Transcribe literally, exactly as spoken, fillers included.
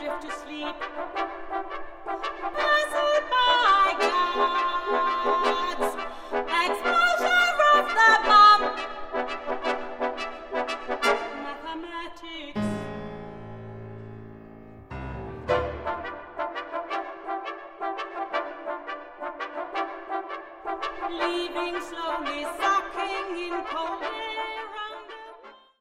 drift to sleep. Puzzled by God's exposure of the bomb. Mathematics. Leaving slowly, sucking in cold air.